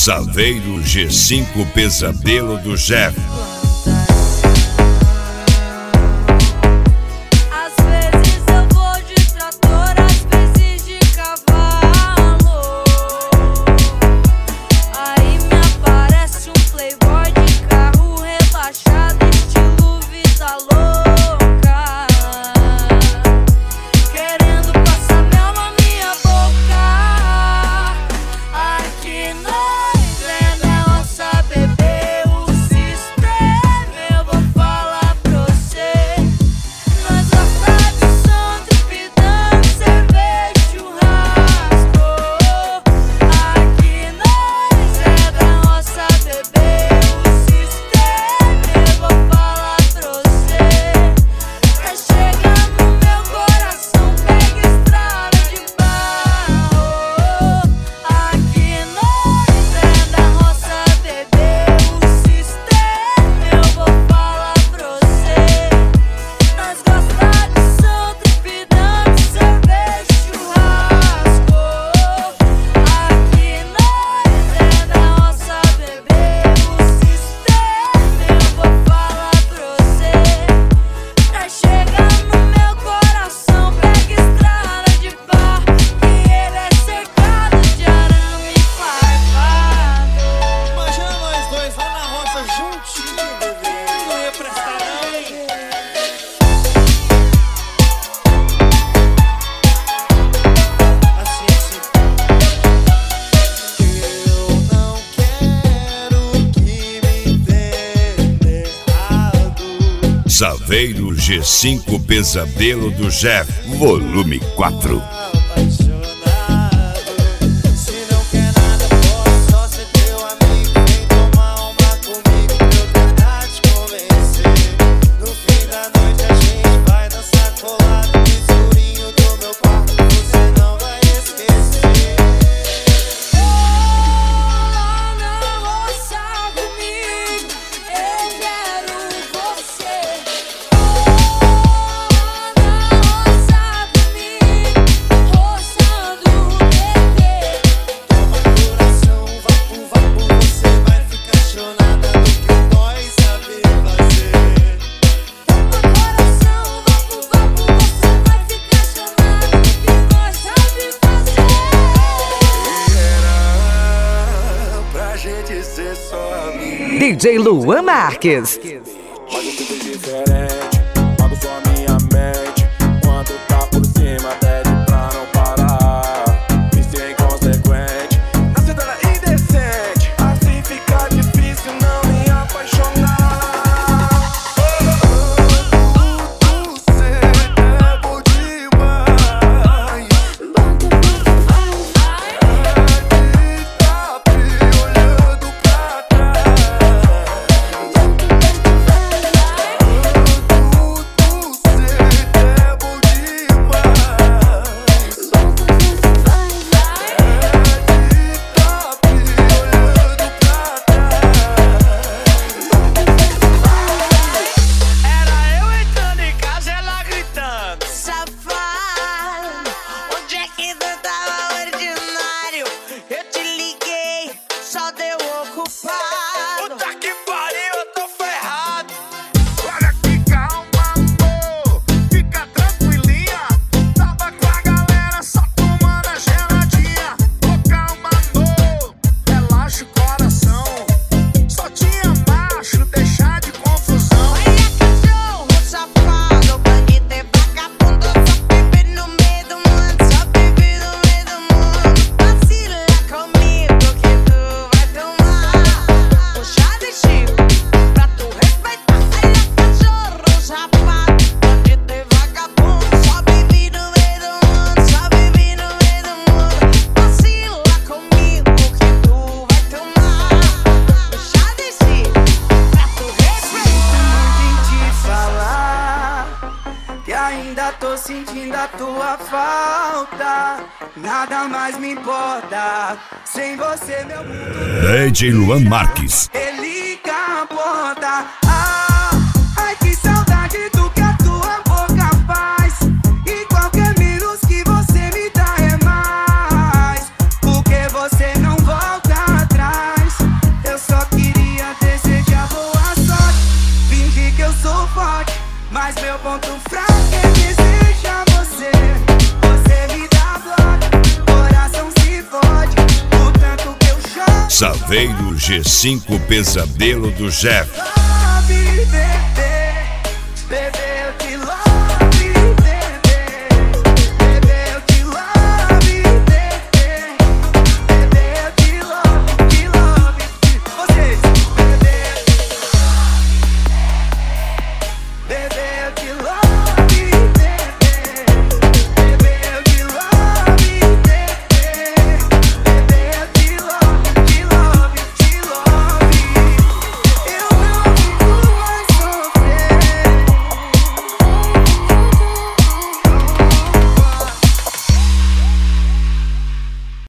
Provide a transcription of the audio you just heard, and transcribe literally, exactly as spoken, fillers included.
Saveiro G cinco Pesadelo do Jeff. Saveiro G cinco Pesadelo do Jeff, volume quatro. D J Luan Marques. Faz tudo diferente, pago só minha mente. Quando tá por cima, pede pra não parar. Isso é inconsequente, na cidade indecente. Assim fica difícil não me apaixonar. Você é bom demais. Tô sentindo a tua falta, nada mais me importa. Sem você meu mundo D J Luan Marques. ele capota. Ah, ai que saudade do que a tua boca faz. E qualquer menos que você me dá é mais. Porque você não volta atrás. ponto fraco é desejar você. Você me dá bloco, coração se fode, o tanto que eu choro. Saveiro G cinco Pesadelo do Jeff. Oh, bebê, bebê.